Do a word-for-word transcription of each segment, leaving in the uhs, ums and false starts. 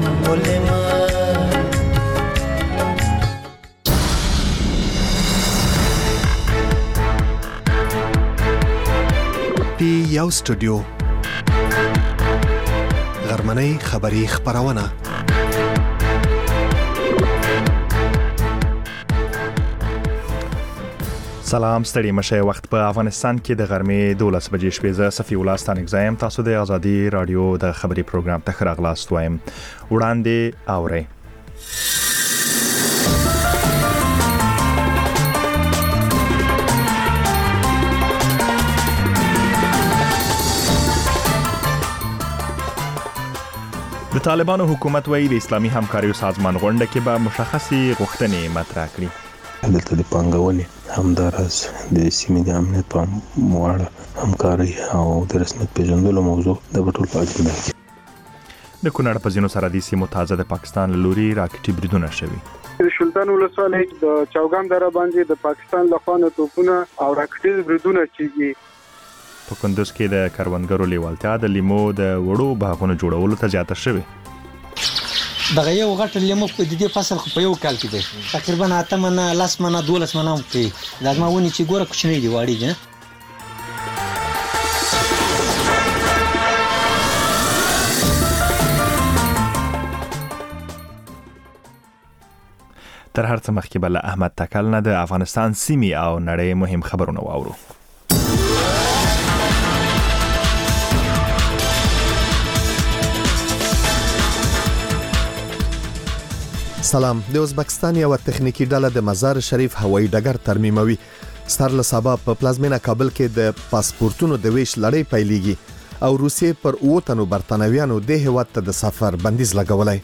مولما پی یو سټوډیو غرمنۍ خبری خبرونه سلام ستړي مشه وخت په افغانستان کې د غرمې دولس بجې شپې ز صفي ولستان اگزایم تاسو د ازادي رادیو د خبري پروګرام ته خراغلاست وایم وړاندې اورئ د طالبانو حکومت وایي د اسلامي همکاریو سازمان غونډه کې به مشخصي غوښتنې مطرح کړي دلته د پانګونې همدارس د سیمې د امنیت په موړ همکاري او د رسمیت پیژندلو موضوع د ټول په اجنډا کې د کونړ په ځینو سرحدي سیمو تازه د پاکستان لوري راکټي بریدونه شوي د شلطان ولسوالۍ د چوغان دره باندې د پاکستان لخوا نه توپونه او راکټي بریدونه کیږي په کندوز کې د کروندګرو لیوالتیا د لیمو د وړو باغونو جوړولو ته زیاته شوې دغه یو غټ لیمو په دې فصل خو په یو کال کې دی تقریبا اته منه لاس منه دولس منه کې لازم ونی چې ګوره کوچنی دی واړی دی تر هر څه مخکې بل احمد تکل نه د افغانستان سیمې او نړۍ مهم خبرونه واورو سلام د ازبکستان یو تخنیکی ډله د مزار شریف هوایي ډګر ترمیموي ستر له سبا په پلازمینه کابل کې د پاسپورتونو د ویش لړۍ پیلېږي او روسیې پر اوتنو برتانویانو د هیواد ته د سفر بندیز لګولای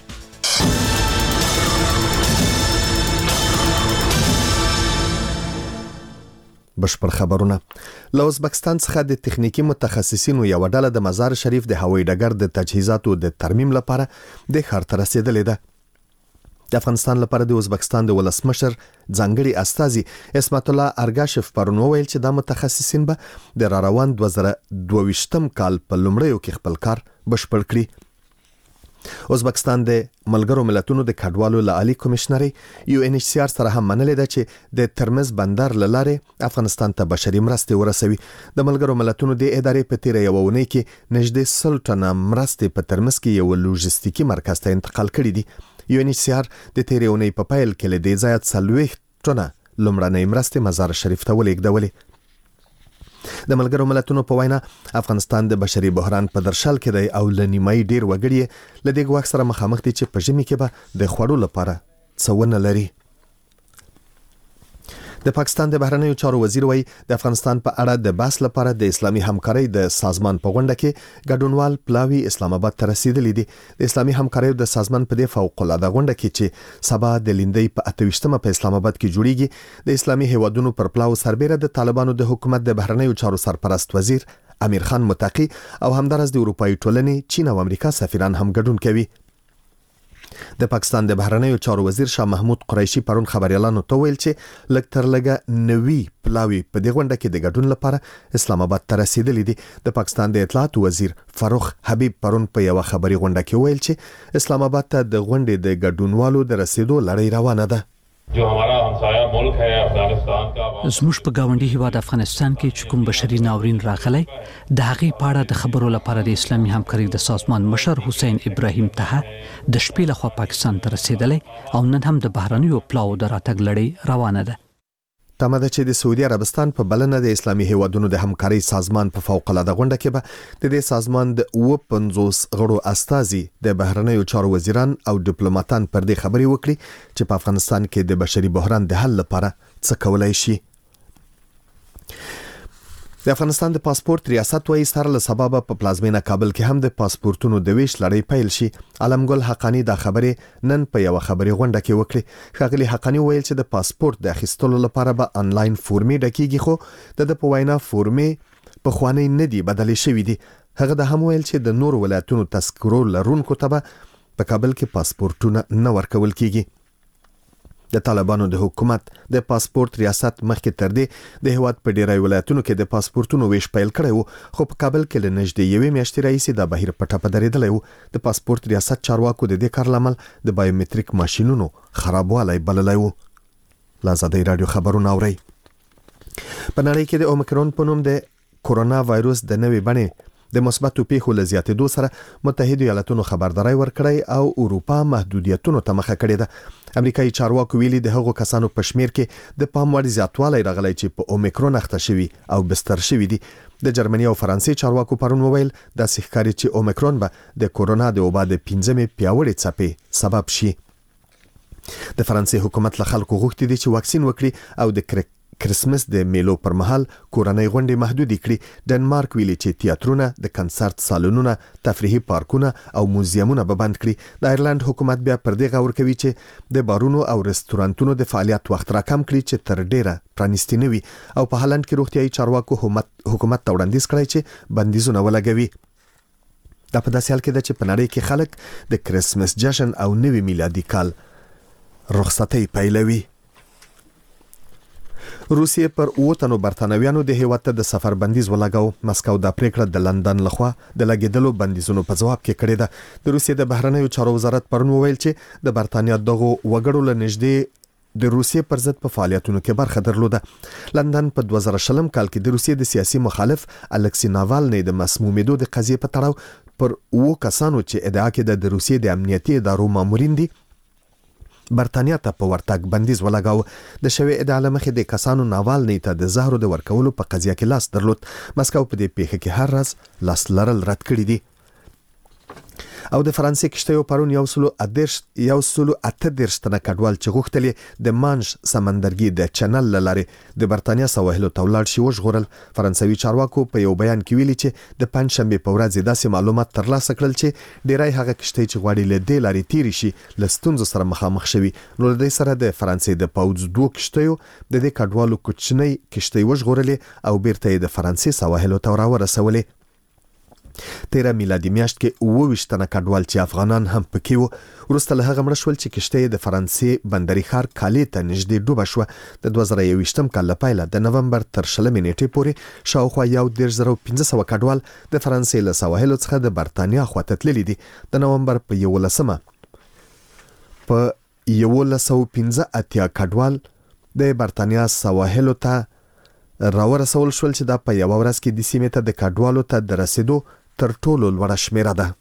بشپړ خبرونه له ازبکستان څخه د تخنیکی متخصصینو یو ډله د مزار شریف د هوایي ډګر د تجهیزاتو د ترمیم لپاره د ښار ته رسیدلې ده د افغانستان لپاره د ازبکستان د ولسمشر ځانګړي استازي اسمت الله ارګاشف پرون وویل چې د متخصصین به د را روان دوه زره دوه ویشتم کال په لومړیو کې خپل کار بشپړ کړي ازبکستان د ملګرو ملتونو د کډوالو لعالي کمشنري یو ان ایچ سی آر سره هم منلې ده چې د ترمز بندر لاره افغانستان ته بشري مرستې ورسوي د ملګرو ملتونو د ادارې په تیر یو ونې کې نږدې سل ټنه مرستې په ترمز کې یو لوجستیکي مرکز ته انتقال کړي دي یو ان ایچ سی آر د تیر یونې په پایل کې له دې ځایه څلوېښت ټنه لومړنۍ مرستې مزار شریف ته ولېږدولې د ملګرو ملتونو په وینا افغانستان د بشري بحران په درشل کې دی او لنیمای ډیر وګړي له دې ګواښ سره مخامخ دي چې په ژمي کې به د خوړو لپاره څه ونه لري د پاکستان د بهرنیو چارو وزیر وایي د افغانستان په اړه د بحث لپاره د اسلامي همکارۍ د سازمان په غونډه کې ګډونوال پلاوی اسلام آباد ته رسیدلی دي د اسلامي همکارۍ د سازمان په دې فوق العاده غونډه کې چې سبا د لیندۍ په اته ویشتمه په اسلام آباد کې جوړیږي د اسلامي هیوادونو پر پلاو سربېره د طالبانو د حکومت د بهرنیو چارو سرپرست وزیر امیر خان متقی او همدارس د اروپایي ټولنې چین او امریکا سفیران هم ګډون کوي د پاکستان د بهرنیو چارو وزیر شاه محمود قریشي پرون خبريالانو ته ویل چې لږ تر لږه نوي پلاوی په دې غونډه کې د ګډون لپاره اسلام آباد ته رسیدلی دي د پاکستان د اطلاعات وزیر فاروق حبیب پرون په یو خبري غونډه کې ویل چې اسلام آباد ته د غونډې د ګډونوالو د رسیدو لړۍ روانه ده جو हमारा हमसाया मुल्क है अफगानिस्तान का زموږ په گاونډي هیواد افغانستان کې چې کوم بشري ناورین راغلی د هغې په اړه د خبرو لپاره د اسلامي همکارۍ د سازمان مشر حسین ابراهیم ته د شپې لخوا پاکستان ته رسیدلی او نن هم د بهرنیو پلاو د راتګ لړۍ روانه ده تمه ده چې د سعودي عربستان په بلنه د اسلامي هیوادونو د همکارۍ سازمان په فوق العاده غونډه کې به د دې سازمان د اوه پنځوس غړو استازي د بهرنیو چارو وزیران او ډیپلوماټان پر دې خبرې وکړي چې په افغانستان کې د بشري بحران د حل لپاره څه کولای شي د افغانستان د پاسپورت ریاست وایي سره له سبب په پلازمینه کابل کې هم د پاسپورتونو د ویش لړۍ پیل شي علمګل حقانی دا خبره نن په یو خبري غونډه کې وکړي ښاغلي حقانی ویل چې د پاسپورت د اخیستلو لپاره به انلاین فورمې ډکېږي خو د په وینا فورمې په خوانې نه دی بدلې شوې دي هغه د هم ویل چې د نور ولایتونو تذکرو لرونکو ته په کابل کې پاسپورتونه نه ورکول کیږي د طالبانو د حکومت د پاسپورت ریاست مخکې تر دې د هیواد په ډیری ولایتونو کې د پاسپورتونو ویش پیل کړی و، خو په کابل کې له نږدې یوې میاشتې راهیسې دا بهیر په ټپه درېدلی و. د پاسپورت ریاست چارواکو د دې کار لامل د بایومتریک ماشینونو خرابوالی بللی و. له ازادۍ راډیو خبرونه اورئ. په نړۍ کې د اومیکرون په نوم د کورونا وایروس د نوې بڼې د مثبتو پیښو له زیاتېدو سره متحده ایالاتونو خبرداري ورکړی او اروپا محدودیتونو ته مخه کړې ده. امریکایي چارواکو ویلي د هغو کسانو په شمیر کې د پام وړ زیاتوالی راغلی چې په اومیکرون اخته شوي او بستر شوي دي. د جرمني او فرانسې چارواکو پرون وویل داسې ښکاري چې اومیکرون به د کورونا د وبا د پنځمې پیاوړې څپې سبب شي. د فرانسې حکومت له خلکو غوښتي دي چې واکسین وکړي او د کرک کرسمس د میلو پر مهال کورنۍ غونډې محدودې کړي. ډنمارک ویلي چې تیاترونه، د کنسرت سالونونه، تفریحي پارکونه او موزیمونه به بند کړي. د ایرلند حکومت بیا پر دې غور کوي چې د بارونو او رستورانتونو د فعالیت وخت راکم کړي چې تر ډیره پرانیستي نه وي، او په هالند کې روغتیايي چارواکو حکومت ته وړاندیز کړی چې بندیزونه ولګوي. دا په داسې حال کې ده چې په نړۍ کې خلک د کرسمس جشن او نوي میلادي کال رخصتۍ پیلوي. روسیې پر اووه تنو برتانویانو د هیواد ته د سفر بندیز ولګاو. مسکو دا پریکړه د لندن لخوا د لګیدلو بندیزونو په جواب کې کړې ده. د روسیې د بهرنیو چارو وزارت پرون وویل چې د برتانیا دغه وګړو له نږدې د روسیې پر ضد په فعالیتونو کې برخه درلوده. لندن په دوه زره شلم کال کې د روسیې د سیاسي مخالف الکسی ناوالنی د مسمومیدو د قضیې په تړاو پر اووه کسانو چې ادعا کېده د روسیې د امنیتي ادارو مامورین دي برتانیا ته په ورتګ بندیز ولګاو. د شوې ادعا له مخې د کسانو ناوالنی ته د زهرو د ورکولو په قضیه کې لاس درلود. مسکو په دې پیښه کې هر ورځ لاس لرل رد کړی دي. او د فرانسې کشتیو پرون یو سلو ادرش یو سلو اته درش تنه کډوال چې غوښتلې د مانش سمندرګي د چنل لارې د برتانیا سواحلو ته ولاړ شي وژغورل. فرانسوي چارواکو په یو بیان کې ویلي چې د پنځشنبه په ورځ داسې معلومات ترلاسه کړل چې ډیری هغه کشتۍ چې غواړي له دې لارې تیری شي له ستونزو سره مخامخ شوي. نو د دې سره د فرانسې د پوځ دوه کشتیو د دې کډوالو کوچنۍ کشتۍ وژغورلې او بیرته د فرانسې سواحلو ته راورسولې. تیره میلادي میاشت کې اووه ویشت تنه کډوال چې افغانان هم پکې وو وروسته له هغه مړه شول چې کشتۍ د فرانسې بندري ښار کالې ته نږدې ډوبه شوه. د دوه زره یوویشتم کال له پیله د نومبر تر شلمې نیټې پورې شاوخوا یو دېرش زره پنځه سوه کډوال د فرانسې له سواحلو څخه د برتانیا خواته تللي دي. د نومبر په یولسمه په یولس سوه پنځه اتیا کډوال د برتانیا سواحلو ته راورسول شول چې دا په یوه ورځ کې د سیمې ته د کډوالو ته د رسیدو تر ټولو لوړه شمیره ده.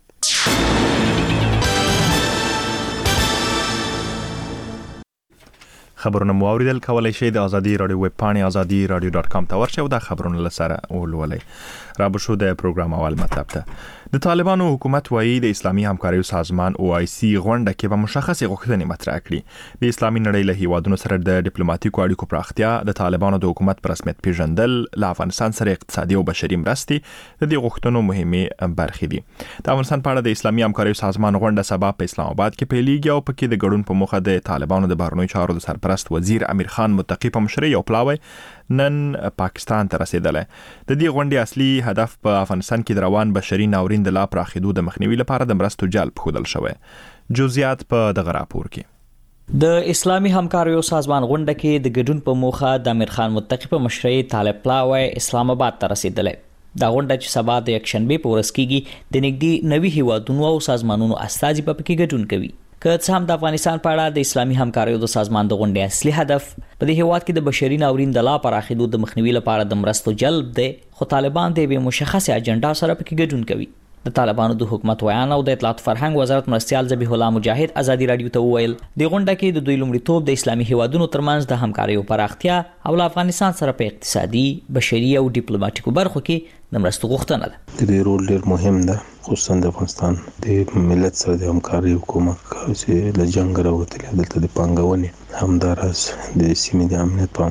خبرونه مو اوریدل. کولای شئ د ازادي رادیو ویب پاڼې ازادي رادیو ډاټ کام ته ورشئ او د خبرونو لسره ولولئ. را به شو د پروګرام اول مطلب ته. د طالبانو حکومت وایي د اسلامي همکارۍ سازمان او آی سی غونډه کې به مشخصې غوښتنې مطرح کړي. د اسلامي نړۍ له هیوادونو سره د ډیپلوماټیکو اړیکو پراختیا، د طالبانو د حکومت پر رسمیت پیژندل، له افغانستان سره اقتصادي او بشري مرستې د دې غوښتنو مهمې برخې دي. د افغانستان په اړه د اسلامي همکارۍ سازمان غونډه سبا په اسلام آباد کې پیلېږي او پکې د ګډون په موخه د طالبانو د بهرنیو چارو د سرپرست وزیر امیر خان متقی په مشرۍ یو پلاوی نن پاکستان ته رسیدلی. د دې غونډې اصلي هدف په افغانستان کې د روان بشري ناورین د لا پراخېدو د مخنیوي لپاره د مرستو جلب ښودل شوی. جزئیات په دغه راپور کې. د اسلامي همکاریو سازمان غونډه کې د ګډون په موخه د امیر خان متقی په مشرۍ طالب پلاوی اسلام آباد ته رسیدلی. دا غونډه چې سبا د یکشنبه په ورځ کېږي د نږدې نوي هیوادونو او سازمانونو استازي په کې ګډون کوي. که څه هم د افغانستان په اړه د اسلامي همکاریو د سازمان د غونډې اصلي هدف په دې هیواد کې د بشري ناورین د لا پراخېدو د مخنیوي لپاره د مرستو جلب دی، خو طالبان د یوې مشخصې اجنډا سره پکې ګډون کوي. د طالبانو د حکومت ویان او د اطلاعات فرهنګ وزارت مرستیال ذبیح الله مجاهد ازادي رادیو ته وویل د غونډه کې د دوی لومړیتوب د اسلامي هیوادونو ترمنځ د همکاریو پراختیا او له افغانستان سره په اقتصادي، بشري او ډیپلوماټیکو برخو کې د مرستو غوښتنه ده. د دې رول ډېر مهم ده، خصوصا د افغانستان د ملت سره د همکارۍ حکومت چې له جنګ راوتلی دلته د پانګونې همداراز د سیمې د امنیت په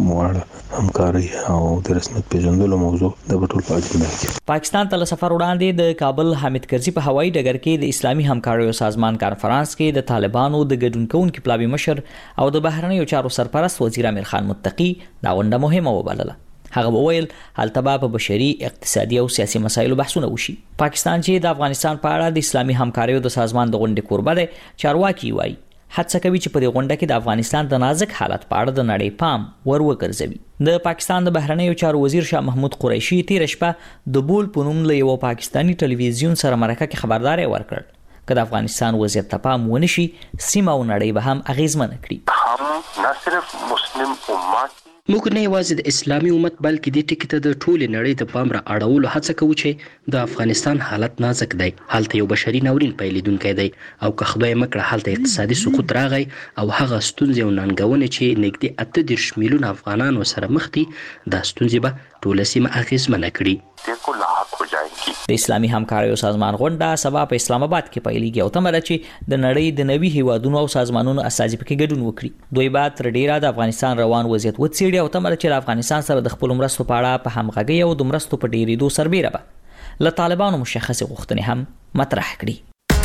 واړه همکارۍ او د رسمیت پیژندلو موضوع د ټول په اجنډا کې. پاکستان ته له سفر وړاندې د کابل حامد کرزي په هوایي ډګر کې د اسلامي همکاریو سازمان کانفرنس کې د طالبانو د ګډون کوونکي پلاوي مشر او د بهرنیو چارو سرپرست وزیر امیر خان متقی دا غونډه مهمه وبلله. هغه وویل هلته به په بشري، اقتصادي او سیاسي مسایلو بحثونه وشي. پاکستان چې د افغانستان په اړه د اسلامي همکاریو د سازمان د غونډې کوربه دی، چارواکي وایي هڅه کوي چې په دې غونډه کې د افغانستان د نازک حالت په اړه د نړۍ پام ور وګرځوي. د پاکستان د بهرنیو چارو وزیر شاه محمود قریشي تیر شپه د بول په نوم له یو پاکستانی ټلویزیون سره مرکه کې خبرداري ورکړ چې د افغانستان وضعیت ته پام ونشي سیمه او نړۍ به هم اغیزمن کړي. هم نه صرف مسلم امت موږ نه یوازې د اسلامي امت بلکې د ټکی ته د ټولې نړۍ د پام را اړولو هڅه کوو چې د افغانستان حالت نازک دی. هلته یو بشري ناورین پیلیدونکی دی او که خدای مکړه هلته اقتصادي سقوط راغی او هغه ستونزې او ننګونې چې نږدې اته دېرش میلیونه افغانان ورسره مخ دي دا ستونزې به ټوله سیمه اغیزمنه کړي. د اسلامي همکاریو سازمان غونډه سبا په اسلام آباد کې پیلېږي او تمه ده چې د نړۍ د نوي هیوادونو او سازمانونو استازي پکې ګډون وکړي. دوی به تر ډیره د افغانستان روان وضعیت وڅېړي او تمه ده چې د افغانستان سره د خپل مرستو په اړه په همغږۍ او د مرستو په ډیرېدو سربېره به له طالبانو مشخصې غوښتنې هم مطرح کړي.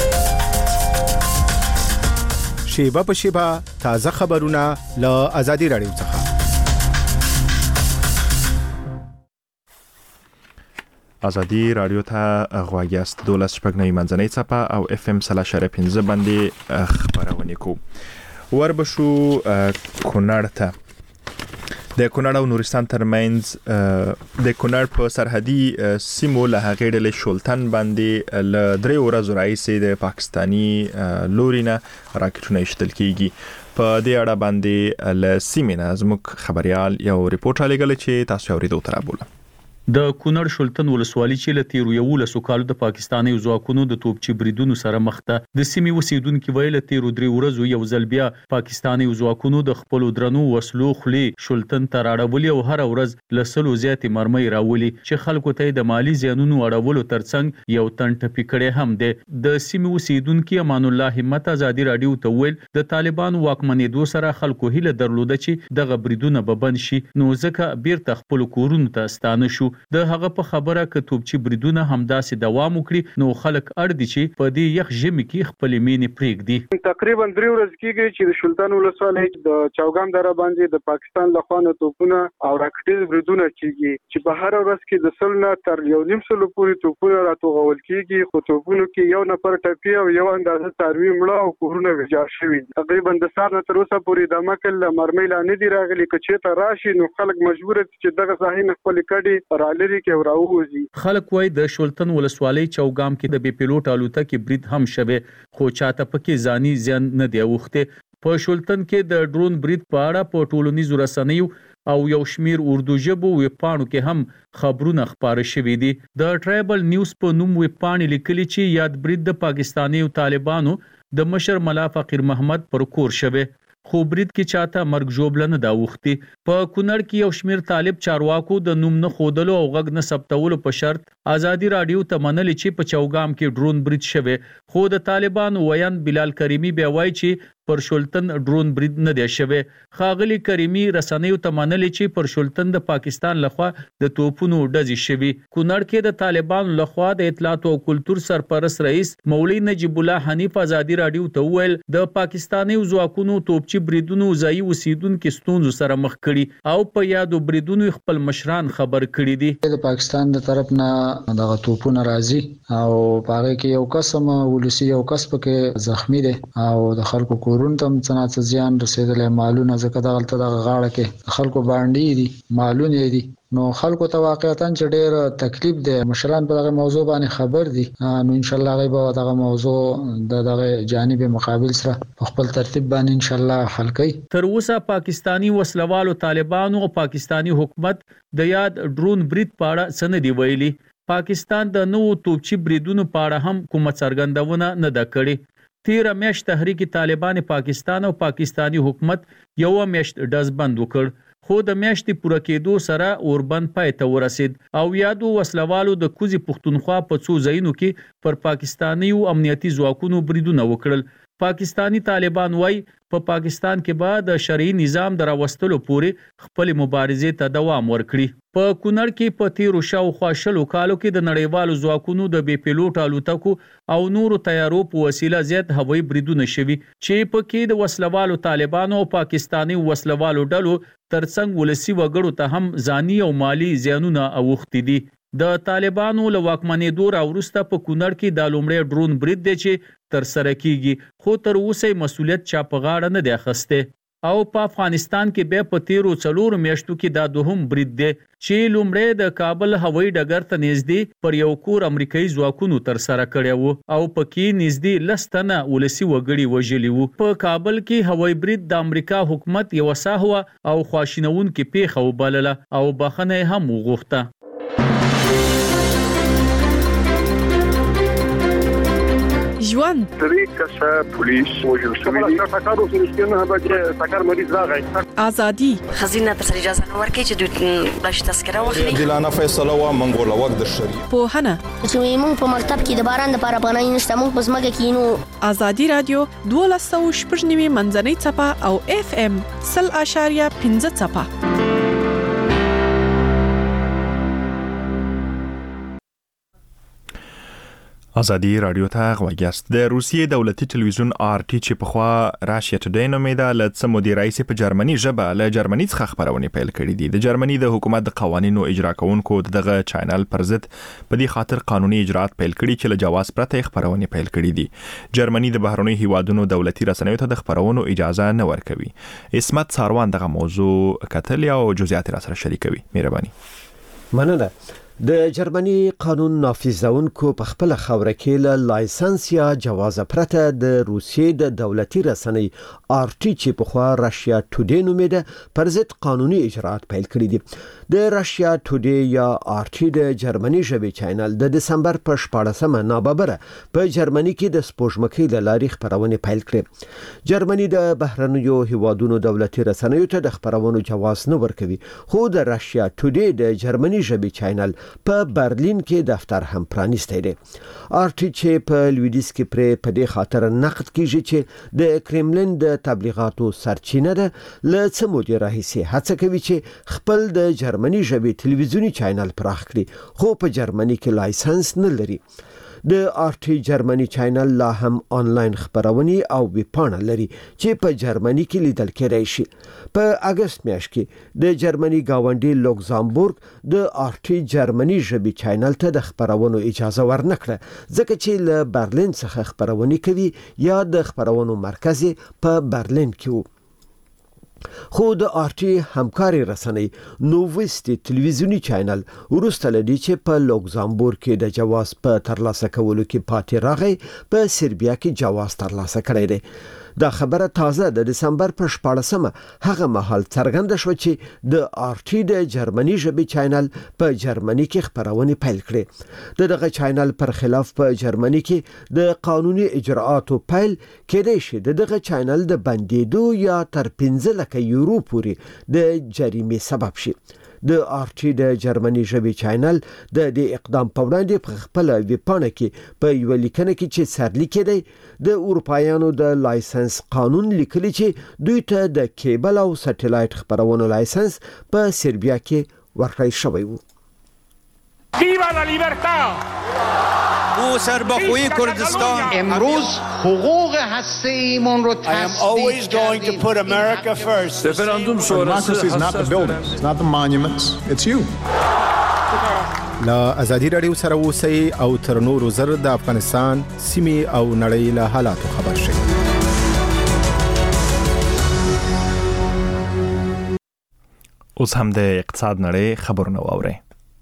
شیبه په شیبه تازه خبرونه له آزادي رادیو څخه. آزادی رادیو ته غواړی است دولس شپږ نه منځنۍ چپه او اف ام سلا شر پنځه باندې خبرونه کو. وربشو کونړ ته د کونړ او نورستان ترمنځ د کونړ په سرحدي سیمو له هغې ډلې شولتن باندې له درې ورځو راهیسې د پاکستانی لورینه راکټونه ایستل کیږي. په دې اړه باندې له سیمې نه زموږ خبريال یو ریپورت رالیږلی چې تاسو اورېدو ته رابوله. د کونړ شولتن ولسوالۍ چې له تیرو یولسو کالو د پاکستاني ځواکونو د توپچي بریدونو سره مخ ده. د سیمې اوسیدونکو ویل تیرو درې ورځو یو ځل بیا پاکستاني ځواکونو د خپل درنو وسلو خلې شولتن ته راړولې او هر ورځ لسلو زیاتې مرمۍ راولي چې خلکو ته د مالی زیانونو اړولو ترڅنګ یو تن ټپي کړي هم ده. د سیمې اوسیدونکو امان الله همت آزادي رادیو ته ویل د طالبانو واکمنېدو سره خلکو هیله درلوده چې دغه بریدونه به بند شي نو ځکه بیرته خپل کورونو ته ستانه شو. د هغه په خبره ک توپچی بریدونه همداسې دوام وکړي نو خلک اړ دي چې په دې یخ ژمي کې خپل مینې پرېږدي. تقریبا درې ورځې کېږي چې د شولتن ولسوالۍ د چوغام دره باندې د پاکستان له خوا توپونه او راکټیز بریدونه کېږي چې په هر ورځ کې د سل نه تر یو نیم سلو پورې توپونه راټوغول کېږي. خو توپونو کې یو نفر ټپي او یو اندازه څاروي مړه او کورونه ویجاړ شوي. تقریبا د سهار نه تر اوسه پورې د مکل مرمۍ لا نه دي راغلي. که چېرته راشي نو خلک مجبور دي چې دغه ځای نه خپل کډي رالري کې وراوځي. خلک وای د شولتن ولسوالۍ چوغام کې د بي پيلوټ الوتکې برید هم شوه خو چاته پکې ځاني زیان نه دی اوخته. په شولتن کې د ډرون برید په اړه په ټولنیزو رسنیو او یو شمیر اردو ژبو ویبپاڼو کې هم خبرونه خبره شوې دي. د ټرایبل نیوز په نوم ویبپاڼې لیکلي چې یاد برید د پاکستاني او طالبانو د مشر ملا فقیر محمد پر کور شوه خو برید کې چاته مرګ ژوبل نه دا وختي. په کونړ کې یو شمیر طالب چارواکو د نوم نه خودلو او غږ نه ثبتولو په شرط آزادي رادیو ته منل چې په چوغام کې ډرون برید شوه خو د طالبانو ویان بلال کریمی بیا وایي چې پر شولتن ډرون برید نه دی شوه. خاغلی کریمی رسنیو ته منل چې پر شولتن د پاکستان لخوا د توپونو ډزې شوي. کونړ کې د طالبانو لخوا د اطلاعات او کلتور سرپرست رئیس مولوی نجیب الله حنیف آزادي رادیو ته ویل د پاکستاني ځواکونو توپچي بریدونو ځای اوسیدونکو ستونزو سره مخ کړي او په یادو بریدونو خپل مشران خبر کړي دي. د پاکستان د طرف نه دغه توپونه راځي او پاره کې یو قسم ولسی یو کس پکې زخمی دي او د خلکو کورون ته څنګه زیان رسیدلې مالونه ځکه دغلته د غاړه کې خلکو باندې دي مالونه دي نو خلکو ته واقعیتاً چې ډېر تکلیف دی. مشران په دغه موضوع باندې خبر دي نو ان شاء الله غیبه دغه موضوع د دغه جانب مقابل سره په خپل ترتیب باندې ان شاء الله حل کوي. تر اوسه پاکستانی وسلوالو طالبانو او پاکستانی حکومت د یاد ډرون برید په اړه څه دی ویلي. پاکستان د نوو توپچي بریدونو په اړه هم کومه څرګندونه نه ده کړې. تیر میاشت تحریک طالبان پاکستان او پاکستانی حکومت یو میاشت ډز بند وکړ خو د میاشتې پوره کېدو سره اوربند پای ته ورسید او یادو وسلوالو د کوزي پښتونخوا په څو ځایونو کې پر پاکستانی او امنیتي ځواکونو بریدونه وکړل. پاکستانی طالبان وای په پا پاکستان کې بعد شرعي نظام دراوستلو پورې خپل مبارزې ته دوام ورکړي. په کونړ کې په تیرو شاوخوا شلو کالو کې د نړیوالو ځواکونو د بي پيلوټ الوتکو او نورو تیارو په وسیله زیات هوایي بریدونه شوي چې په کې د وسلوالو طالبانو او پاکستانی وسلوالو ډلو ترڅنګ ولسی وګړو ته هم ځاني او مالی زیانونه اوختي دي. د طالبانو له واکمنېدو راوروسته په کونړ کې د لومړی ډرون برید دی چې تر سره کیږي، خو تر اوسه مسولیت چا په غاړه نه دی اخیستی. او په افغانستان کې بیا په تیرو څلورو میاشتو کې دا دوهم برید دی چې لومړی د کابل هوایي ډګر ته نږدې پر یو کور امریکایي ځواکونو تر سره کړی وو او پکې نږدې لس تنه ولسي وګړي وژلي وو. په کابل کې هوایي برید د امریکا حکومت یو ساهوه او خواشینونکې پیښه وبلله او بخښنه هم وغوښته. ژوند درې کسه پولیس وژل شوي دي. سکارو سره نه به سکار مریض راغی. ازادي خزینه تر اجازه نه ورکړي چې دوی بلش تذکره واخلي. دلانه فیصله وا منګول وخت د شریعت په هنه چې موږ په مکتب کې د باران لپاره پناه نشته، موږ په ځمکه کې نو. ازادي رادیو دوه سوه شپږ نوي منځنۍ چپه او اف ام صفر اشاریه پنځه چپه. ازادي رادیو ته غوږی یاست. د روسیې دولتي تلویزیون آر ټي چې په خوا راشیا ټوډی نومیده له څه مودې راهیسې په جرمني ژبه له جرمني څخه خپرونې پیل کړي دي. د جرمني د حکومت د قوانینو اجرا کوونکو دغه چینل پر ضد په دې خاطر قانوني اجراات پیل کړي چې له جواز پرته خپرونې پیل کړي دي. جرمني د بهرنیو هیوادونو دولتي رسنیو ته د خپرونو اجازه نه ورکوي. اسمت ساروان دغه موضوع کتل او جزئیات را سره شریکوي. مهرباني. مننه. د جرمني قانون نافذونکو په خپل خوره کې له لایسنس یا جواز پرته د روسیې د دولتي رسنۍ آر ټي چې په خوا راشیا ټوډی نومیده پر ضد قانوني اجراات پیل کړي دي. د راشیا ټوډی یا آر ټي د جرمني ژبې چینل د دسمبر په شپاړسمه ناببره په جرمني کې د سپوږمکۍ له لارې خپرونې پیل کړې. جرمني د بهرنیو هیوادونو دولتي رسنیو ته د خپرونو جواز نه ورکوي، خو د راشیا ټوډی د جرمني ژبې چینل په برلین کې دفتر هم پرانیستی دی. آر ټي چې په لویدیځ کې پر په دې خاطر نقد کیږي چې د کرملین د تبلیغاتو سرچینه ده، له څه مودې راهیسې هڅه کوي چې خپل د جرمني ژبې تلویزیونی چینل پراخ کړي، خو په جرمني کې لایسنس نه لري. د آر ټي جرمني چینل لا هم آنلاین خبرونه او ویبپاڼه لري چې په جرمني کې لیدل کېدای شي. په اگست میاشت کې د جرمني گاونډي لوکزامبورګ د آر ټي جرمني ژبې چینل ته د خبرونو اجازه ورنکړه، ځکه چې له برلین څخه خبرونه کوي یا د خبرونو مرکز په برلین کې وو. خو د آر ټي همکاري رسنۍ نوویستي تلویزیونی چینل ورسته لدی چې په لوکزامبورګ کې د جواز په ترلاسه کولو کې پاتې راغی، په سربیا کې جواز ترلاسه کړی دی. دا خبره تازه د دسمبر په شپاړسمه هغه مهال څرګنده شو چې د آر ټي د جرمني ژبې چینل په جرمني کې خبرونه پیل کړې. د دغه چینل پر خلاف په جرمني کې د قانوني اجراءاتو پیل کېدای شي د دغه چینل د بندیدو یا تر پنځه لکه یورو پورې د جریمې سبب شي. د آر ټي د جرمني ژبې چینل د دې اقدام په وړاندې په خپل ویبپاڼه کې په یو لیکنه کې چې سرلیک دی د اروپایانو د لایسنس قانون لیکلی چې دوی ته د کیبل او سټلایټ خبرونو لایسنس په سربیا کې ورکړی شوی وو. ویوا لا لیبرتا! او سربخوی کردستان امروز حقوق هسته‌ایمون رو تثبیت کردیم. رفراندوم شورای is not the buildings, it's not the monuments, it's you. لا ازادي رادیو سره اوسئ او تر نورو زر د افغانستان سیمې او نړۍ له حالاتو خبر شئ. اوس هم د اقتصاد نړۍ خبرونه واورئ.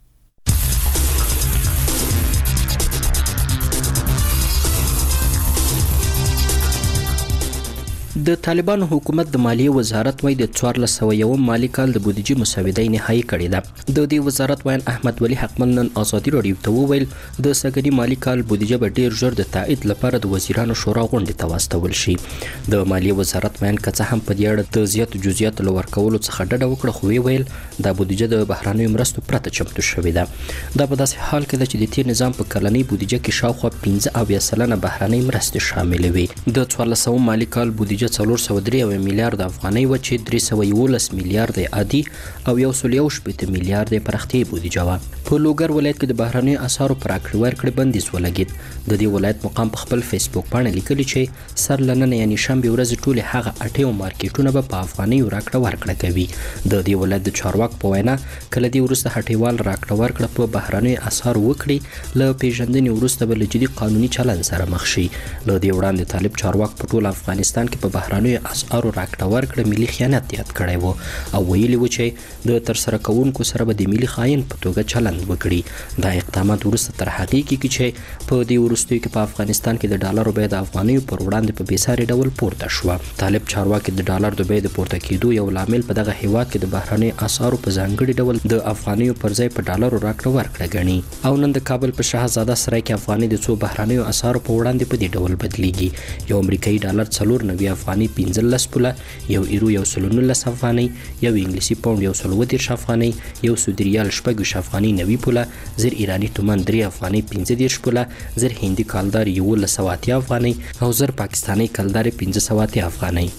د طالبانو حکومت د مالیې وزارت وايي د څوارلس سوه یو مالی کال د بودیجې مسودې نهایی کړې ده. د دې وزارت وایي احمد ولی حقمن نن ازادي رادیو ته وویل د سږني مالی کال بودیجه به ډیر ژر د تایید لپاره د وزیرانو شورا غونډې ته واستول شي. د مالیې وزارت وایي که څه هم په دې اړه د زیاتو جزئیاتو له ورکولو څخه ډډه وکړه، خو ویل دا بودیجه د بهرنیو مرستو پرته چمتو شوې ده. دا په داسې حال کې ده چې د تیر نظام په کلنۍ بودیجه کې شاوخوا پنځه اویا سلنه بهرنۍ مرستې شاملې وي. د څوارلس سوه مالی کال بودیجه له څلور سوه درې میلیارډ افغانۍ و چې درې سوه یولس میلیارډ عادي او یو سل یو شپېته میلیارډ پرختي بودیجه وه. په لوګر ولایت کې د بهرنیو اسعارو پر راکړې ورکړې بندیز ولګېد. د دې ولایت مقام په خپل فیسبوک باندې لیکلي چې سر له نن یعنې شنبې ورځې ټولې هغه اټیو مارکیټونه به په افغانیو راکړه ورکړه کوي. د دې ولایت د چارواکو په وینا کله دې وروسته هټیوال راکړه ورکړه په بهرنیو اسعارو وکړي له پیژندنې وروسته به له جدي قانوني چلند سره مخ شي. له دې وړاندې طالب چارواک په ټول افغانستان کې په بهرنیو اسعارو راکړه ورکړه ملي خیانت یاد کړی و او ویلي و چې د ترسره کوونکو سره به د ملي خاین په توګه چلند وکړي. دا اقدامات وروسته تر هغې کېږي چې په دې وروستیو کې په افغانستان کې د ډالرو بیه د افغانیو پر وړاندې په بېساري ډول پورته شوه. طالب چارواکي د ډالر د بیې د پورته کېدو یو لامل په دغه هیواد کې د بهرنیو اسعارو په ځانګړي ډول د افغانیو پر ځای په ډالرو راکړه ورکړه ګڼي. او نن د کابل په شهزاده سرای کې افغاني د څو بهرنیو اسعارو په وړاندې په دې ډول بدلیږي. یو امریکایي ډالر څلور نوي افغاني پنځلس پوله، یو ایرو یو سل نولس افغانۍ، یو انګلیسي پاونډ یو سل اووه دېرش افغانۍ، یو سعودي ریال شپږ ویشت افغانۍ نوي پوله، زر ایراني تومان درې افغانۍ پنځه دېرش پوله، زر هندي کالدار یولس سوه اتیا افغانۍ او زر پاکستاني کلدار پنځه سوه اتیا افغانۍ.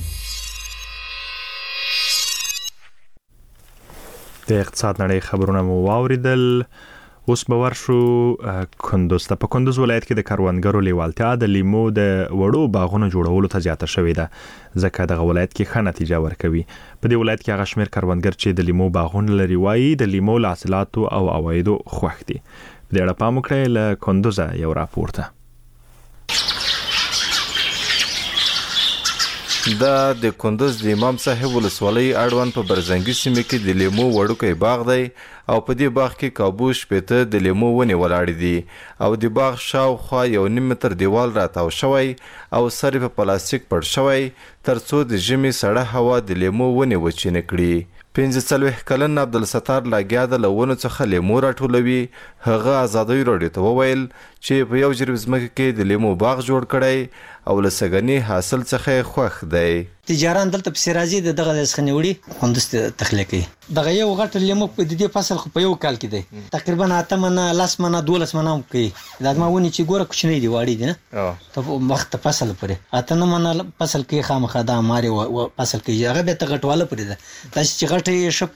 د اقتصاد نړۍ خبرونه مو واوریدل. اوس به ورشو کندوز ته. په کندوز ولایت کې د کروندګرو لیوالتیا د لیمو د وړو باغونو جوړولو ته زیاته شوې ده ځکه دغه ولایت کې ښه نتیجه ورکوي. په دې ولایت کې هغه شمېر کروندګر چې د لیمو باغونه لري وایي د لیمو له حاصلاتو او عوایدو خوښ دي. په دې اړه پام وکړئ. له کندوزه یو راپور ته. دا د کندوز د امام صاحب ولسوالۍ اړوند په برزنګي سیمه کې د لیمو وړوکی باغ دی او په دې باغ کې کابو شپېته د لیمو ونې ولاړې دي او د باغ شاوخوا یو نیم متر دیوال راتاو شوی او سر په پلاستیک پړ شوی ترڅو د ژمي سړه هوا د لیمو ونې وچینه کړي. پنځه څلوېښت کلن عبدالستار لاګیا د له ونو څخه لیمو راټولوي. هغه ازادۍ راډیو ته وویل چې په یو جریب ځمکه کې د لیمو باغ جوړ کړی او له سږني حاصل څخه یې خوښ دی. تجاران دلته پسې راځي د دغه څخه نیوړي خوندس تخلیه کوي. دغه یو غټ لیمو په دې فصل خو په یو کال کې دی تقریبا اته منه لس منه دولس منه هم کوي. دا زما ونې چې ګوره کوچنۍ دي واړې دي نه ته وخت فصل پورې اته نه منه فصل کې خامخا دا مارې فصل کې هغه به ته غټواله پورې ده. دا چې غټې شپ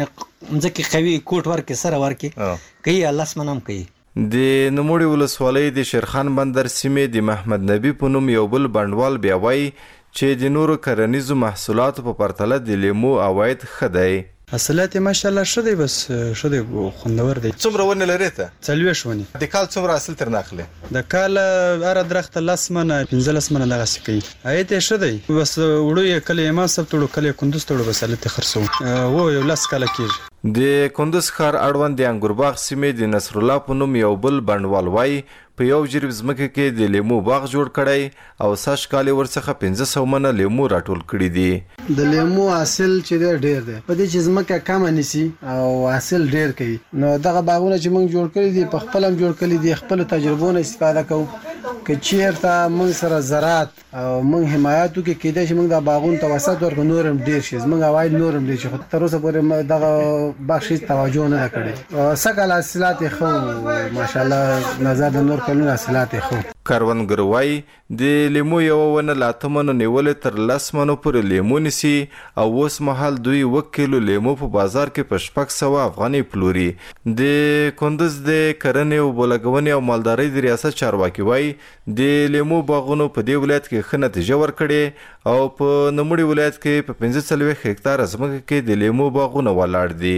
ځکه قوي کوټ ورکې سره ورکې کوي لس منه هم کوي. د نوموړي ولسوالۍ د شیرخان بندر سیمې د محمد نبی په نوم یو بل بڼوال بیا وایي چې د نورو کرنیزو محصولاتو په پرتله د لیمو عواید ښه دی. حاصلات ماشاءالله ښه دی بس ښه دی خوندور دی. څومره ونې لرې ته؟ څلوېښت ونې. د کال څومره حاصل ترنه اخلي؟ د کال هره درخته لس منه پنځلس منه دغسې کوي. عاید یې ښه دی بس وړو یې کله امام صاحب ته وړو کله یې کندوز ته وړو بس هلته یې خرڅوو. هو یو لس کاله کېږي. د کندوز ښار اړوند د انګورباغ سیمې د نصرالله په نوم یو بل بڼوال وایي په یو جریب ځمکه کې د لیمو باغ جوړ کړی او سږ کال یې ورڅخه پنځه سوه منه لیمو راټول کړي دي. د لیمو حاصل چې دی ډېر دی په دې چې ځمکه کمه نیسي او حاصل ډېر کوي. نو دغه باغونه چې موږ جوړ کړي دي په خپل هم جوړ کړي دي خپلو تجربو نه استفاده کوو. که چېرته موږ سره زراعت او موږ حمایت وکړي کېدای شي موږ دا باغونو ته وسعت ورکړو نور هم ډېر شي زموږ عواید نور هم ډېر شي. خو تر اوسه پورې دغه باغ هېڅ توجه نه ده کړې. څه کال حاصلات یې ښه ماشاءالله نظر د نور کلونو حاصلات یې ښه. کروندګر وایي د لیمو یوه ونه له اته منو نیولې تر لس منو پورې لیمو نیسي او اوس مهال دوی اوه کیلو لیمو په بازار کې په شپږ سوه افغانۍ پلوري. د کندوز د کرنې اوبو لګونې او مالدارۍ د ریاست چارواکي وایي د لیمو باغونو په دې ولایت کې ښه نتیجه ورکړې او په نوموړي ولایت کې په پنځه څلوېښت هکتاره ځمکه کې د لیمو باغونه ولاړ دي.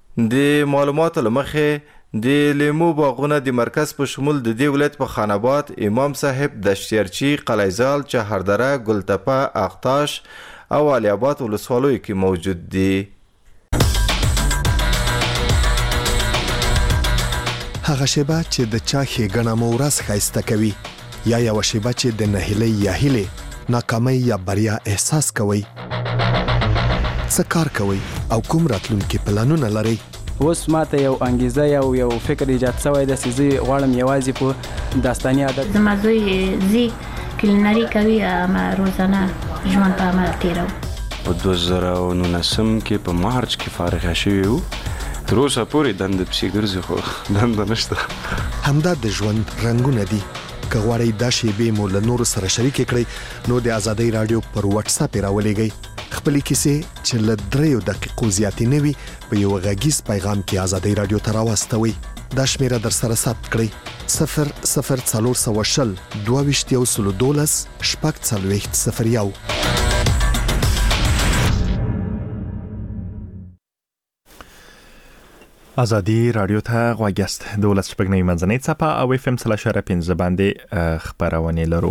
د معلوماتو له مخې د لیمو باغونه د مرکز په شمول د دې ولایت په خان آباد، امام صاحب، دشتیرچی، قلیزال، چهردره، ګلتپه، اختاش او علي آباد ولسوالیو کې موجود دي. هغه شیبه چې د چا ښېګڼه مو ورځ ښایسته کوي یا یوه شیبه چې د نهیلۍ یا هیلې ناکامۍ یا بریا احساس کوئ. څه کار کوئ او کوم راتلونکي پلانونه لرئ؟ اوس ماته یو انګیزه یو یو فکر ایجاد شوی ده چې زه غواړم یوازې په داستاني عادت زما زوی زی کلینري کوي اما روزانه ژوند په عمل تیرو. په دوه زره او نولسم کې په مارچ کې فارغ شوی وو. تر اوسه پورې دنده پسې ګرځي خو دنده نشته. همدا د ژوند رنګونه دي کغواړی دا شیبې مو له نور سره شریک کړئ نو د ازادۍ رادیو پر واتس اپ راولېږئ خپل کیسې چې له دریو دقیقو زیاتې نه وي په یو غږیز پیغام کې ازادۍ رادیو ته راوستوئ دا شمیره در سره ثبت کړئ صفر صفر څلور سوه شل دوه ویشت یو سلو دولس شپږ څلوېښت صفر یو. ازادي رادیو ته غوږ یاست. دولس شپږ نوي منځنۍ څپه او اف ام سلاش ر پنځه باندې خبرونه لرو.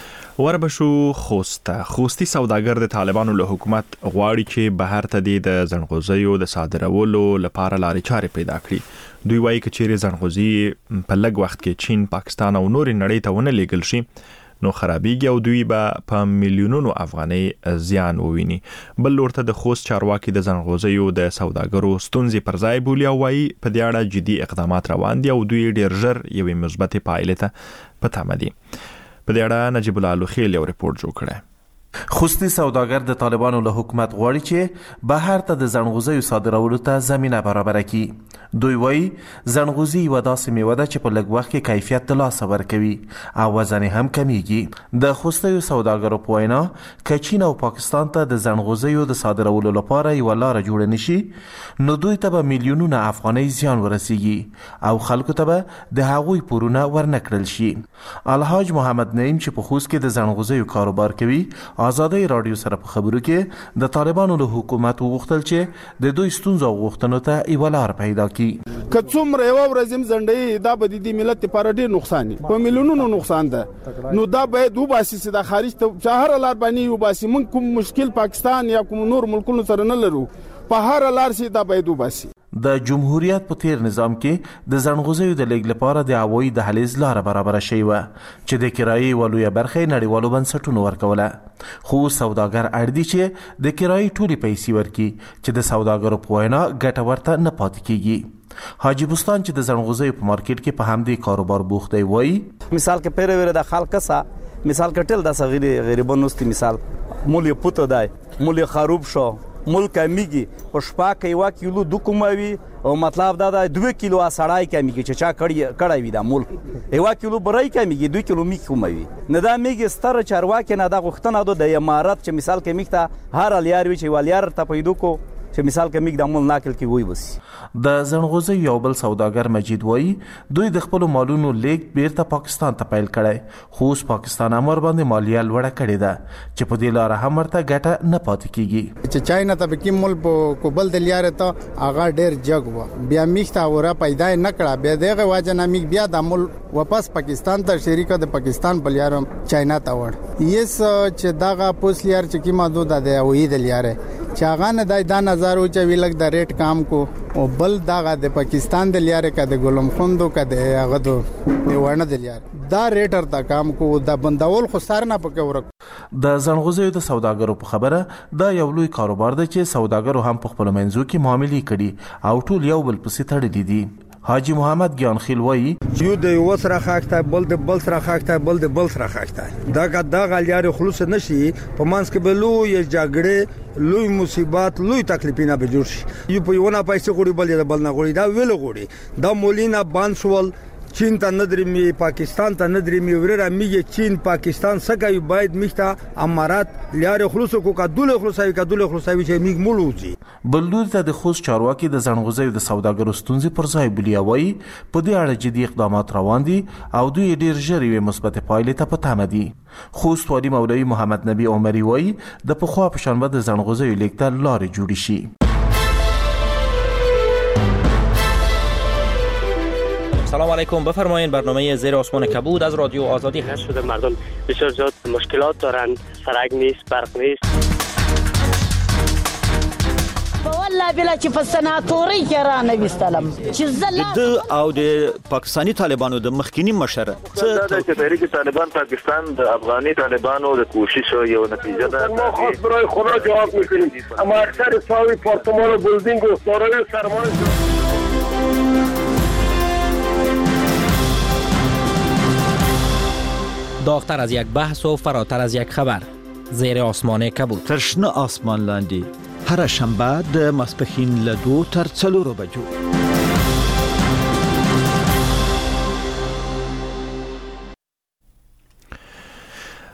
وربشو خوست خوستي سوداګر د طالبانو له حکومت غواړي چې بهر ته د زنغوزیو د صادرولو لپاره لارې چارې پیدا کړي. دوی وایي چې چیرې زنغوزي په لږ وخت کې چین، پاکستان او نورې نړۍ ته ونه لیږل شي نو خرابېږي او دوی به په میلیونونو افغانۍ زیان وویني. بل لور ته د خوست چارواکي د زنغوزیو د سوداګرو ستونزې پر ځای بولي او وایي په دې اړه جدي اقدامات روان دي او دوی ډېر ژر یوې مثبتې پایلې ته په تمه دي. په دې اړه نجیب الله لوخیل یو ریپورت جوړ کړی. خوستي سوداګر د طالبانو له حکومت غواړي چې بهر ته د زنغوزیو صادرولو ته زمینه برابره کړي. دوی وایي زنغوزي یوه داسې میوه ده چې په لږ وخت کې کیفیت ته لاسه ورکوي او وزن هم کمیږي. د خوستیو سوداګرو په وینا که چین او پاکستان ته د زنغوزیو د صادرولو لپاره یوه لاره جوړه نشي نو دوی ته به میلیونونه افغانۍ زیان ورسیږي او خلکو ته به د هغوی پورونه ورنکړل شي. الحاج محمد نعیم چې په خوست کې د زنغوزیو کاروبار کوي ازادۍ رادیو سره په خبرو کې د طالبانو له حکومت وغوښتل چې د دوی ستونزو او غوښتنو ته یوه لار پیدا کړي. که څومره یوه ورځ هم ځنډوي دا به د دې ملت لپاره ډېر نقصان وي، په میلیونونو نقصان ده. نو دا باید وباسي چې د خارج ته چې هره لار باندې وباسي. موږ کوم مشکل پاکستان یا کوم نور ملکونو سره نه لرو، په هره لار چې دا باید وباسي. د جمهوریت په تیر نظام کې د زنغوزیو د لیږد لپاره د هوایي دهلیز لاره برابره شوې وه چې د کرایې یوه لویه برخه یې نړیوالو بنسټونو ورکوله. خو سوداګر اړ دي چې د کرایې ټولې پیسې ورکړي چې د سوداګرو په وینا ګټه ورته نه پاتې کېږي. حاجی بستان چې د زنغوزیو په مارکیټ کې په همدې کاروبار بوخت دی وایي مثال کې پیره ویره د خلک سا مثال کټل د صغیر غریبانوستي مثال مول یې پوت دی مول یې خروب شو ملک کمیږي په شپه کې یو کیلو دو کوموي او مطلب دا د دوه کیلو اسړای کمیږي چې چا کړی کړی وي دا ملک یو کیلو برای کمیږي دوه کیلو می کوموي نه دا میږي ستر چارواکي نه دا غختنه د امارات چې مثال کې میخته هر الیار وی چې والیار ته پیدو کو چې مثال کې میګ د مول ناکل کې وای بس. د زنغوزي یو بل سوداګر مجید وایي دوی د خپل مالونو لیک بیرته پاکستان ته پیل کړي خو اوس پاکستان امر باندې مالیه لوړه کړې ده چې په دې لاره هم ورته ګټه نه پاتې کیږي. چې چاینا ته کوم مول په کوبل د لیاره ته هغه ډېر جګ و بیا میخته اورا پیدا نه کړه بیا دغه واجه نه میګ بیا د مول واپس پاکستان ته شریکه د پاکستان په لیاره چاینا ته وړ یس چې دغه پوس لیار چې کی مادو د وې د لیاره چې هغه نه دای د نظر او چې ویلک د ریټ کام کو او بل دغه د پاکستان د لیاره کده ګلم خوندو کده هغه دو ونه د لیاره دا ریټر تا کام کو د بندول خو سر نه پکې ورک. د زنغوزیو د سوداګرو په خبره دا یو لوی کاروبار دی چې سوداګرو هم په خپل منځو کې معاملې کړي او ټول یو بل پسې تړلي دي. حاجی محمد ګیانخیل وایي یو د یو سره خاکته بل د بل سره خاکته بل د بل سره خاکته دا دا غلیار خلوص نشي په مانس کې بلو یې جګړه لوی مصیبات لوی تکلیفونه به جوړ شي. یو په یو نه پیسې غوړي بل د بل نه غوړي دا ویل غوړي دا مولینا بانسول چین ته ندري می پاکستان ته ندري می ورره میږي چین پاکستان څنګه باید میخته امارات لیار خلوص کو کا دوله خلوصوي کا دوله خلوصوي چې میګ مولوږي. بلدور ته د خوست چارواکي د زنغوزیو د سوداګرو ستونزې پر ځای بولي وایي په دې اړه جدي اقدامات روان دي او دوی ډیر ژر یوې مثبتې پایلې ته په تمه دي. خوست والي مولوي محمد نبی عمري وایي د پخوا په شان به د زنغوزیو لیږد ته لارې جوړې شي. سلام علیکم، بفرمایید. برنامه زیر آسمان کبود از رادیو آزادی هست. شده مردم بسیار زیاد مشکلات دارند، سرک نیست، برق نیست. والله بلا چې په سناتوري کې را نه وستلم چې زله د او د پاکستانی طالبانو د مخکینی مشر څه د تحریک طالبان پاکستان د افغاني طالبانو د کوشش یو نتیجه ده. ما خاص برای خدا جواب میکنیم اما اکثر ساوی پارتمان و بلدینگ و سارای سرمایه داغتر از یک بحث و فراتر از یک خبر. زیر آسمان کبود. ترشنه آسمان لاندی. هر شنبه د ماسپښین له دوه تر څلورو بجو.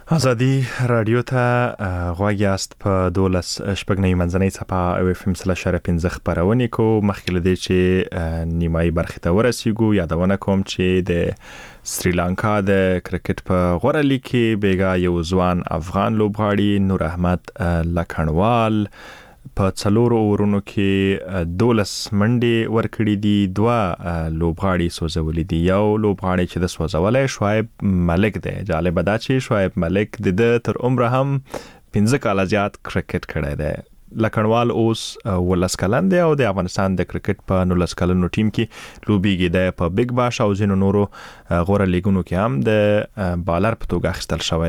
ازادي رادیو ته غواړی است په دولس شپږنی منځنۍ صفه او اف ام سلا شر پنځه خبرونه کو مخکې لدی چې نیمایي برخه ته ورسیږو یادونه کوم چې د سریلانکا د کرکټ په غوړه لیګ کې بیګا یو ځوان افغان لوبغاړي نور احمد لکھنوال په څلورو اورونو کې دولس منډي ورکړي دي دوا لوبغاړي سوزولې دي یو لوبغاړي چې د سوزولې شعیب ملک دی جالب دا چې شعیب ملک د تر عمره هم پنځه کاله زیات کرکټ کړی دی لکھنوال اوس ولس کلن دی او د افغانستان د کرکټ په نولس کلنو ټیم کې لوبيږي د په بیگ باش او زینو نورو غوړه لیګونو کې هم د بالر په توګه اخیستل شوی